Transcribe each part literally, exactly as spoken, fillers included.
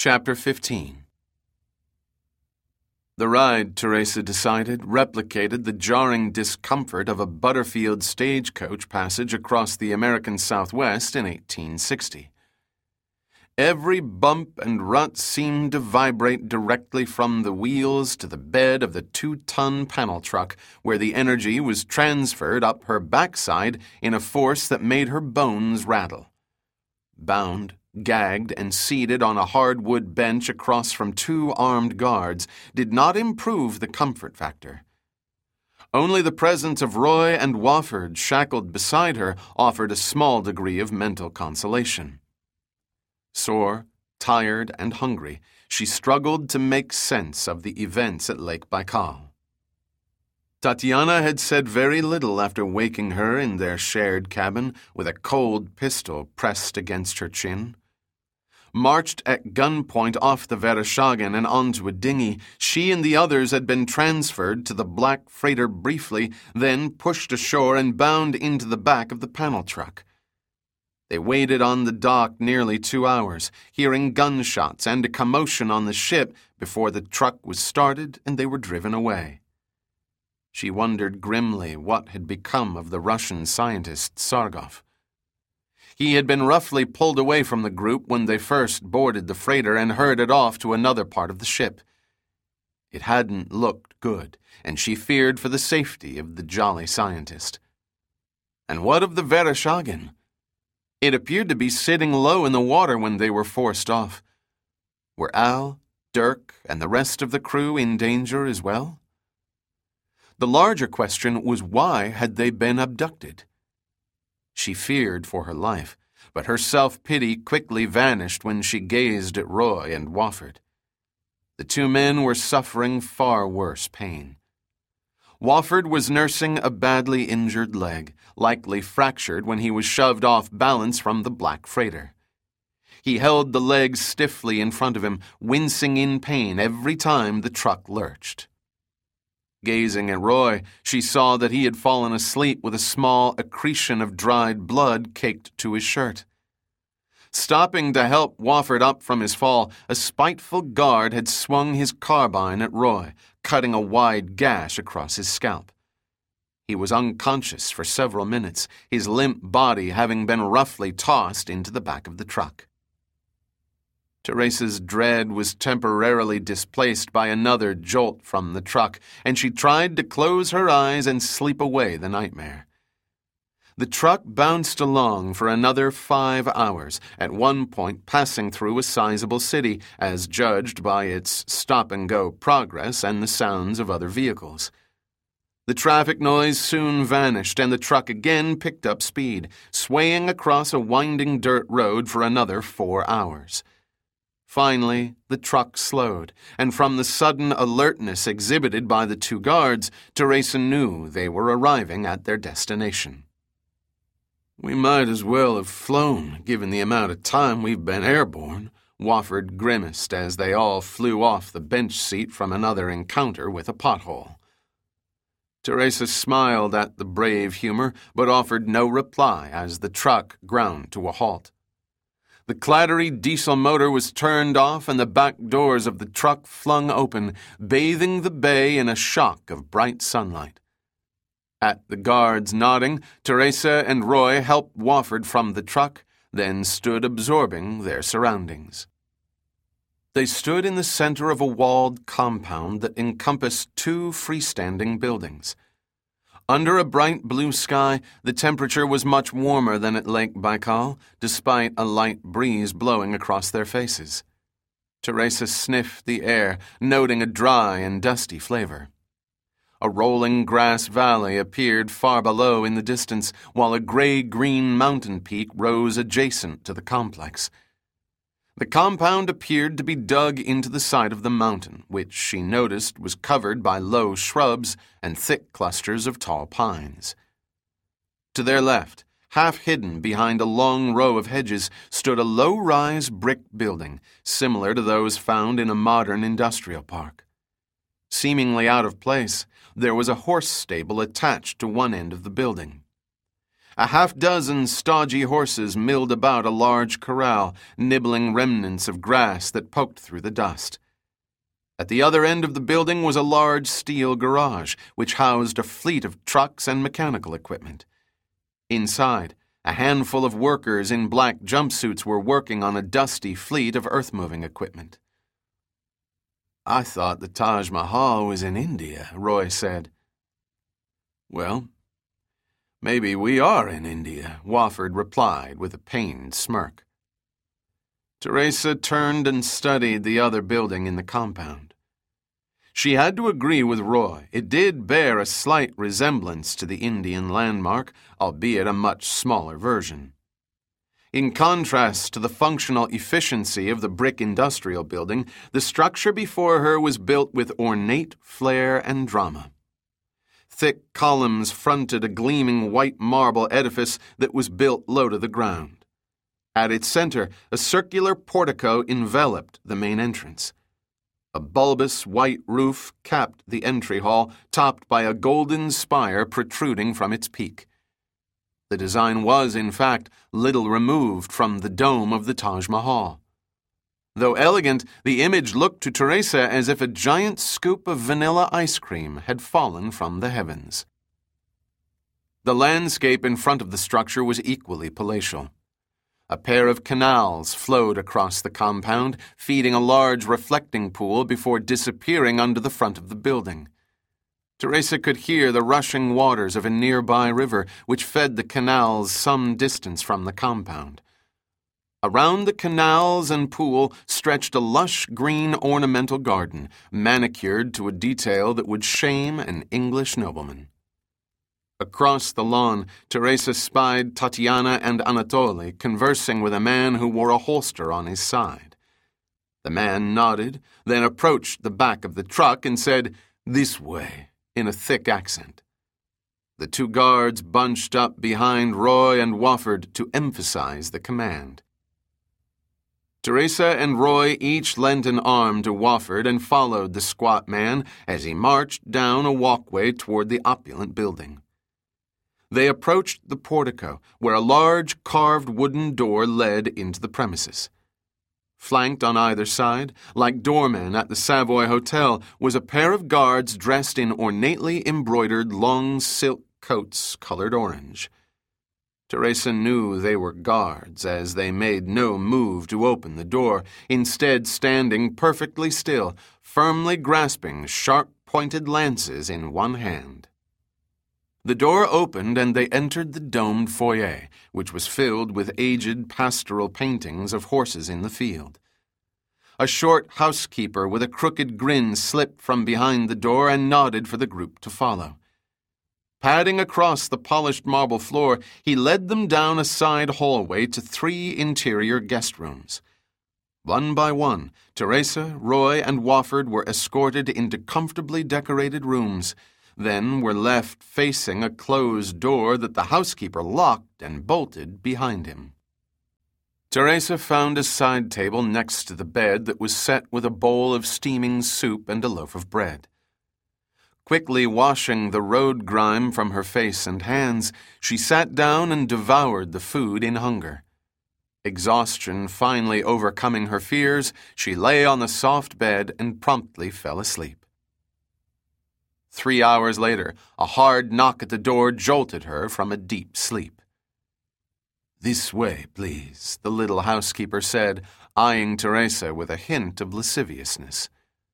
Chapter fifteen. The ride, Teresa decided, replicated the jarring discomfort of a Butterfield stagecoach passage across the American Southwest in eighteen sixty. Every bump and rut seemed to vibrate directly from the wheels to the bed of the two-ton panel truck, where the energy was transferred up her backside in a force that made her bones rattle. Bound, gagged, and seated on a hardwood bench across from two armed guards did not improve the comfort factor. Only the presence of Roy and Wofford shackled beside her offered a small degree of mental consolation. Sore, tired, and hungry, she struggled to make sense of the events at Lake Baikal. Tatiana had said very little after waking her in their shared cabin with a cold pistol pressed against her chin. Marched at gunpoint off the Vereshchagin and onto a dinghy, she and the others had been transferred to the black freighter briefly, then pushed ashore and bound into the back of the panel truck. They waited on the dock nearly two hours, hearing gunshots and a commotion on the ship before the truck was started and they were driven away. She wondered grimly what had become of the Russian scientist Sargov. He had been roughly pulled away from the group when they first boarded the freighter and herded off to another part of the ship. It hadn't looked good, and she feared for the safety of the jolly scientist. And what of the Vereshchagin? It appeared to be sitting low in the water when they were forced off. Were Al, Dirk, and the rest of the crew in danger as well? The larger question was, why had they been abducted? She feared for her life, but her self-pity quickly vanished when she gazed at Roy and Wofford. The two men were suffering far worse pain. Wofford was nursing a badly injured leg, likely fractured when he was shoved off balance from the black freighter. He held the leg stiffly in front of him, wincing in pain every time the truck lurched. Gazing at Roy, she saw that he had fallen asleep with a small accretion of dried blood caked to his shirt. Stopping to help Wofford up from his fall, a spiteful guard had swung his carbine at Roy, cutting a wide gash across his scalp. He was unconscious for several minutes, his limp body having been roughly tossed into the back of the truck. Teresa's dread was temporarily displaced by another jolt from the truck, and she tried to close her eyes and sleep away the nightmare. The truck bounced along for another five hours, at one point passing through a sizable city, as judged by its stop-and-go progress and the sounds of other vehicles. The traffic noise soon vanished, and the truck again picked up speed, swaying across a winding dirt road for another four hours. Finally, the truck slowed, and from the sudden alertness exhibited by the two guards, Teresa knew they were arriving at their destination. "We might as well have flown, given the amount of time we've been airborne," Wofford grimaced as they all flew off the bench seat from another encounter with a pothole. Teresa smiled at the brave humor, but offered no reply as the truck ground to a halt. The clattery diesel motor was turned off and the back doors of the truck flung open, bathing the bay in a shock of bright sunlight. At the guards nodding, Teresa and Roy helped Wofford from the truck, then stood absorbing their surroundings. They stood in the center of a walled compound that encompassed two freestanding buildings. Under a bright blue sky, the temperature was much warmer than at Lake Baikal, despite a light breeze blowing across their faces. Teresa sniffed the air, noting a dry and dusty flavor. A rolling grass valley appeared far below in the distance, while a gray-green mountain peak rose adjacent to the complex. The compound appeared to be dug into the side of the mountain, which she noticed was covered by low shrubs and thick clusters of tall pines. To their left, half hidden behind a long row of hedges, stood a low-rise brick building, similar to those found in a modern industrial park. Seemingly out of place, there was a horse stable attached to one end of the building. A half-dozen stodgy horses milled about a large corral, nibbling remnants of grass that poked through the dust. At the other end of the building was a large steel garage, which housed a fleet of trucks and mechanical equipment. Inside, a handful of workers in black jumpsuits were working on a dusty fleet of earth-moving equipment. "I thought the Taj Mahal was in India," Roy said. "Well, maybe we are in India," Wofford replied with a pained smirk. Teresa turned and studied the other building in the compound. She had to agree with Roy. It did bear a slight resemblance to the Indian landmark, albeit a much smaller version. In contrast to the functional efficiency of the brick industrial building, the structure before her was built with ornate flair and drama. Thick columns fronted a gleaming white marble edifice that was built low to the ground. At its center, a circular portico enveloped the main entrance. A bulbous white roof capped the entry hall, topped by a golden spire protruding from its peak. The design was, in fact, little removed from the dome of the Taj Mahal. Though elegant, the image looked to Teresa as if a giant scoop of vanilla ice cream had fallen from the heavens. The landscape in front of the structure was equally palatial. A pair of canals flowed across the compound, feeding a large reflecting pool before disappearing under the front of the building. Teresa could hear the rushing waters of a nearby river, which fed the canals some distance from the compound. Around the canals and pool stretched a lush green ornamental garden, manicured to a detail that would shame an English nobleman. Across the lawn, Teresa spied Tatiana and Anatoly conversing with a man who wore a holster on his side. The man nodded, then approached the back of the truck and said, "This way," in a thick accent. The two guards bunched up behind Roy and Wofford to emphasize the command. Teresa and Roy each lent an arm to Wofford and followed the squat man as he marched down a walkway toward the opulent building. They approached the portico, where a large carved wooden door led into the premises. Flanked on either side, like doormen at the Savoy Hotel, was a pair of guards dressed in ornately embroidered long silk coats colored orange. Teresa knew they were guards, as they made no move to open the door, instead standing perfectly still, firmly grasping sharp-pointed lances in one hand. The door opened and they entered the domed foyer, which was filled with aged pastoral paintings of horses in the field. A short housekeeper with a crooked grin slipped from behind the door and nodded for the group to follow. Padding across the polished marble floor, he led them down a side hallway to three interior guest rooms. One by one, Teresa, Roy, and Wofford were escorted into comfortably decorated rooms, then were left facing a closed door that the housekeeper locked and bolted behind him. Teresa found a side table next to the bed that was set with a bowl of steaming soup and a loaf of bread. Quickly washing the road grime from her face and hands, she sat down and devoured the food in hunger. Exhaustion finally overcoming her fears, she lay on the soft bed and promptly fell asleep. Three hours later, a hard knock at the door jolted her from a deep sleep. "This way, please," the little housekeeper said, eyeing Teresa with a hint of lasciviousness.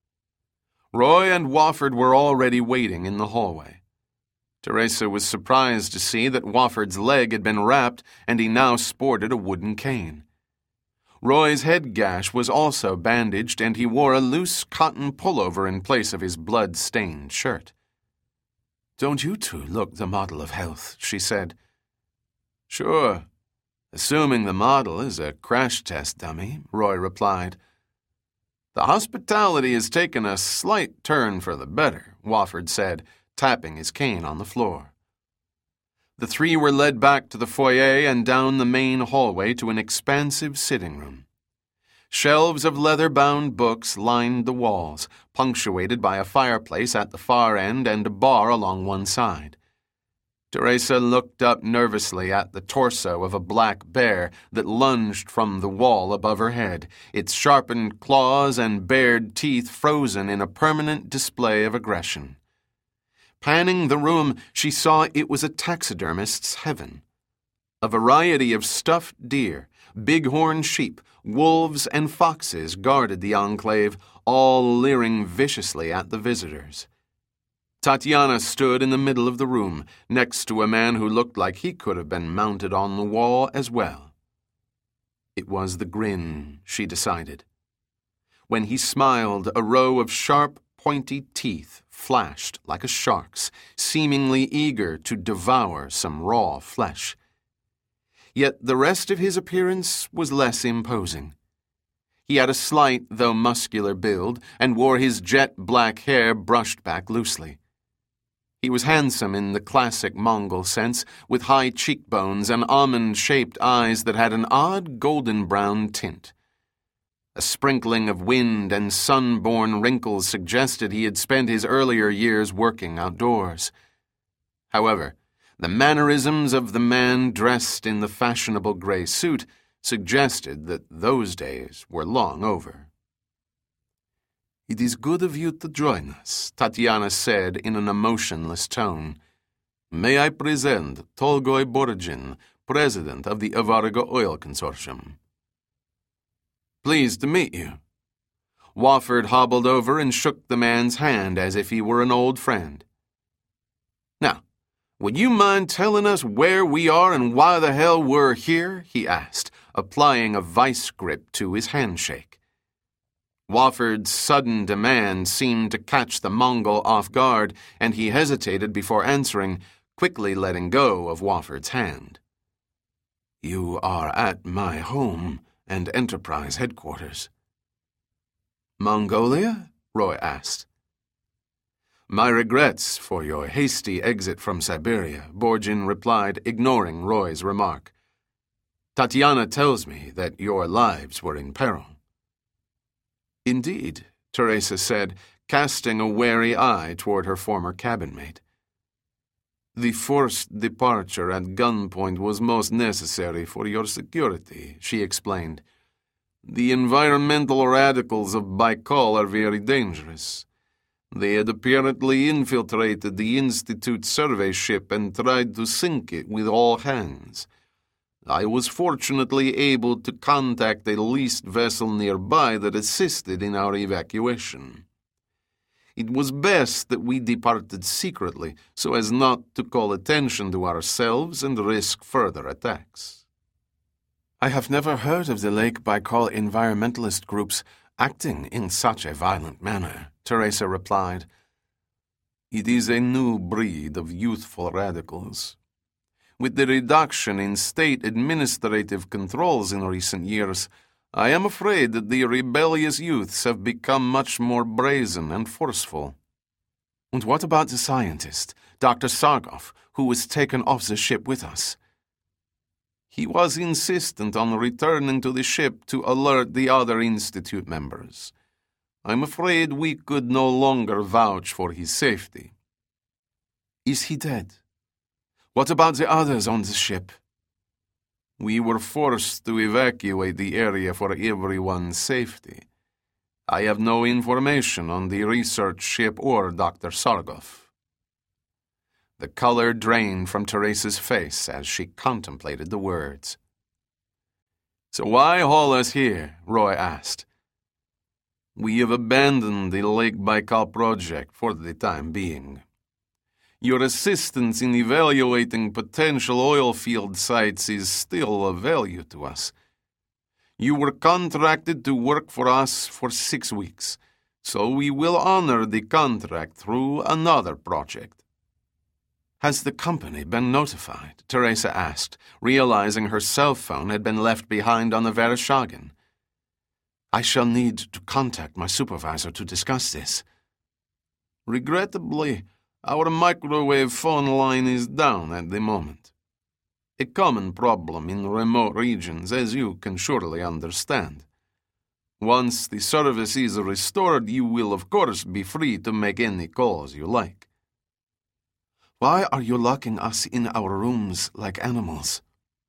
Roy and Wofford were already waiting in the hallway. Teresa was surprised to see that Wofford's leg had been wrapped and he now sported a wooden cane. Roy's head gash was also bandaged, and he wore a loose cotton pullover in place of his blood-stained shirt. "Don't you two look the model of health?" she said. "Sure, assuming the model is a crash test dummy," Roy replied. "The hospitality has taken a slight turn for the better," Wofford said, tapping his cane on the floor. The three were led back to the foyer and down the main hallway to an expansive sitting room. Shelves of leather-bound books lined the walls, punctuated by a fireplace at the far end and a bar along one side. Teresa looked up nervously at the torso of a black bear that lunged from the wall above her head, its sharpened claws and bared teeth frozen in a permanent display of aggression. Panning the room, she saw it was a taxidermist's heaven. A variety of stuffed deer, bighorn sheep, wolves, and foxes guarded the enclave, all leering viciously at the visitors. Tatiana stood in the middle of the room, next to a man who looked like he could have been mounted on the wall as well. It was the grin, she decided. When he smiled, a row of sharp, pointy teeth flashed like a shark's, seemingly eager to devour some raw flesh. Yet the rest of his appearance was less imposing. He had a slight, though muscular build, and wore his jet black hair brushed back loosely. He was handsome in the classic Mongol sense, with high cheekbones and almond-shaped eyes that had an odd golden-brown tint. A sprinkling of wind and sun-born wrinkles suggested he had spent his earlier years working outdoors. However, the mannerisms of the man dressed in the fashionable gray suit suggested that those days were long over. "It is good of you to join us," Tatiana said in an emotionless tone. "May I present Tolgoi Borjin, president of the Avariga Oil Consortium." "Pleased to meet you." Wofford hobbled over and shook the man's hand as if he were an old friend. "Now, would you mind telling us where we are and why the hell we're here?" he asked, applying a vice grip to his handshake. Wofford's sudden demand seemed to catch the Mongol off guard, and he hesitated before answering, quickly letting go of Wofford's hand. "You are at my home and enterprise headquarters." "Mongolia?" Roy asked. "My regrets for your hasty exit from Siberia," Borjin replied, ignoring Roy's remark. "Tatiana tells me that your lives were in peril." "Indeed," Teresa said, casting a wary eye toward her former cabin-mate. "The forced departure at gunpoint was most necessary for your security," she explained. "The environmental radicals of Baikal are very dangerous. They had apparently infiltrated the Institute survey ship and tried to sink it with all hands. I was fortunately able to contact a leased vessel nearby that assisted in our evacuation. It was best that we departed secretly so as not to call attention to ourselves and risk further attacks." "I have never heard of the Lake Baikal environmentalist groups acting in such a violent manner," Teresa replied. "It is a new breed of youthful radicals. With the reduction in state administrative controls in recent years, I am afraid that the rebellious youths have become much more brazen and forceful." "And what about the scientist, Doctor Sargov, who was taken off the ship with us?" "He was insistent on returning to the ship to alert the other Institute members. I'm afraid we could no longer vouch for his safety." "Is he dead? What about the others on the ship?" "We were forced to evacuate the area for everyone's safety. I have no information on the research ship or Doctor Sargov." The color drained from Teresa's face as she contemplated the words. "So why haul us here?" Roy asked. "We have abandoned the Lake Baikal project for the time being. Your assistance in evaluating potential oil field sites is still of value to us. You were contracted to work for us for six weeks, so we will honor the contract through another project." "Has the company been notified?" Teresa asked, realizing her cell phone had been left behind on the Vereshchagin. "I shall need to contact my supervisor to discuss this." "Regrettably, our microwave phone line is down at the moment. A common problem in remote regions, as you can surely understand. Once the service is restored, you will of course be free to make any calls you like." Why are you locking us in our rooms like animals?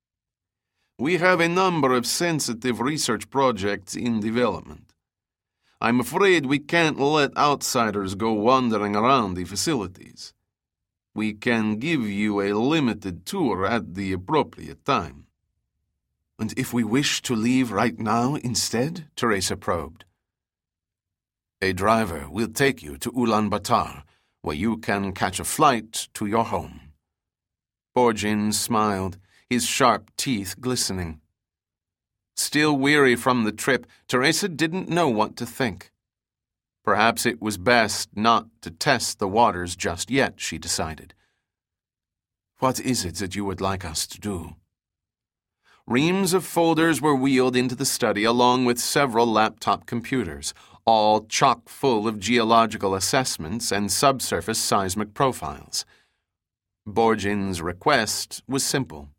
We have a number of sensitive research projects in development. I'm afraid we can't let outsiders go wandering around the facilities. We can give you a limited tour at the appropriate time. And if we wish to leave right now instead? Teresa probed. A driver will take you to Ulaanbaatar, where you can catch a flight to your home. Borgin smiled, his sharp teeth glistening. Still weary from the trip, Teresa didn't know what to think. Perhaps it was best not to test the waters just yet, she decided. What is it that you would like us to do? Reams of folders were wheeled into the study along with several laptop computers, all chock full of geological assessments and subsurface seismic profiles. Borgin's request was simple.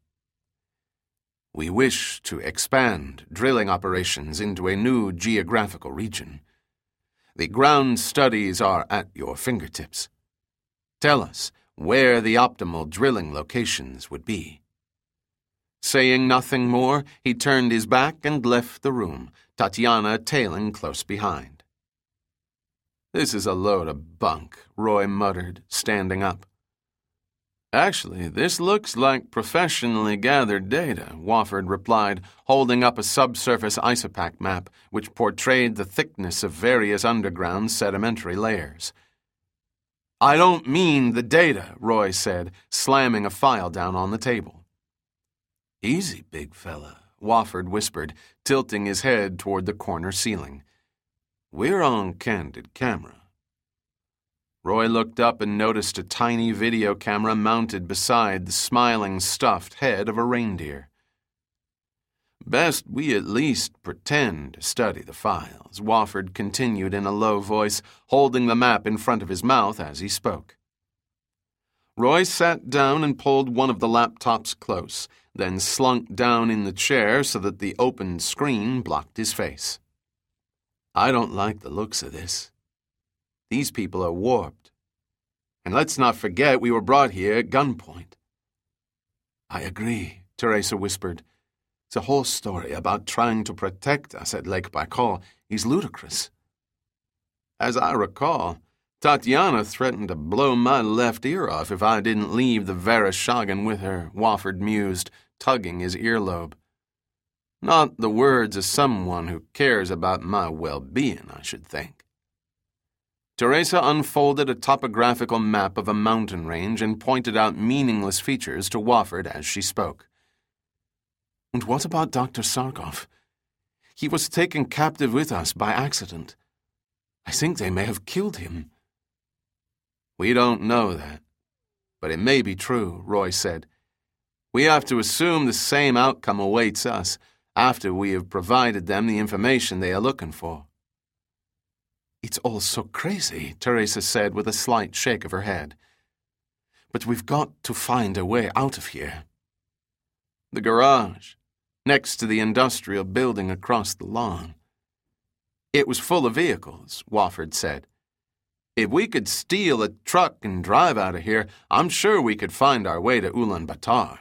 We wish to expand drilling operations into a new geographical region. The ground studies are at your fingertips. Tell us where the optimal drilling locations would be. Saying nothing more, he turned his back and left the room, Tatiana tailing close behind. This is a load of bunk, Roy muttered, standing up. Actually, this looks like professionally gathered data, Wofford replied, holding up a subsurface isopac map which portrayed the thickness of various underground sedimentary layers. I don't mean the data, Roy said, slamming a file down on the table. Easy, big fella, Wofford whispered, tilting his head toward the corner ceiling. We're on candid camera. Roy looked up and noticed a tiny video camera mounted beside the smiling stuffed head of a reindeer. Best we at least pretend to study the files, Wofford continued in a low voice, holding the map in front of his mouth as he spoke. Roy sat down and pulled one of the laptops close, then slunk down in the chair so that the opened screen blocked his face. I don't like the looks of this. These people are warped. And let's not forget we were brought here at gunpoint. I agree, Teresa whispered. The whole story about trying to protect us at Lake Baikal is ludicrous. As I recall, Tatiana threatened to blow my left ear off if I didn't leave the Vereshchagin with her, Wofford mused, tugging his earlobe. Not the words of someone who cares about my well-being, I should think. Teresa unfolded a topographical map of a mountain range and pointed out meaningless features to Wofford as she spoke. And what about Doctor Sarkov? He was taken captive with us by accident. I think they may have killed him. We don't know that, but it may be true, Roy said. We have to assume the same outcome awaits us after we have provided them the information they are looking for. It's all so crazy, Teresa said with a slight shake of her head. But we've got to find a way out of here. The garage, next to the industrial building across the lawn. It was full of vehicles, Wofford said. If we could steal a truck and drive out of here, I'm sure we could find our way to Ulaanbaatar.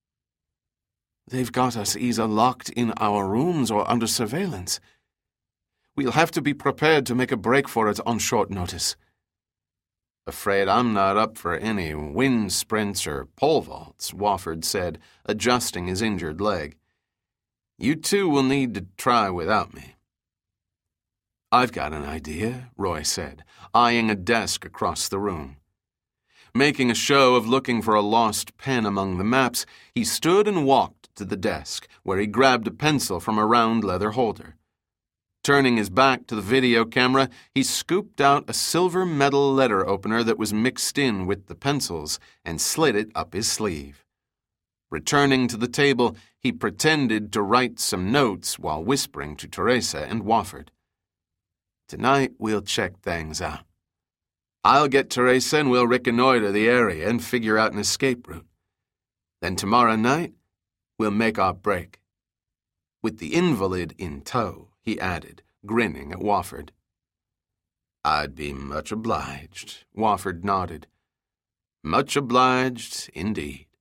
They've got us either locked in our rooms or under surveillance. We'll have to be prepared to make a break for it on short notice. Afraid I'm not up for any wind sprints or pole vaults, Wofford said, adjusting his injured leg. You two will need to try without me. I've got an idea, Roy said, eyeing a desk across the room. Making a show of looking for a lost pen among the maps, he stood and walked to the desk, where he grabbed a pencil from a round leather holder. Turning his back to the video camera, he scooped out a silver metal letter opener that was mixed in with the pencils and slid it up his sleeve. Returning to the table, he pretended to write some notes while whispering to Teresa and Wofford. Tonight we'll check things out. I'll get Teresa and we'll reconnoiter the area and figure out an escape route. Then tomorrow night, we'll make our break. With the invalid in tow, he added, grinning at Wofford. I'd be much obliged, Wofford nodded. Much obliged, indeed.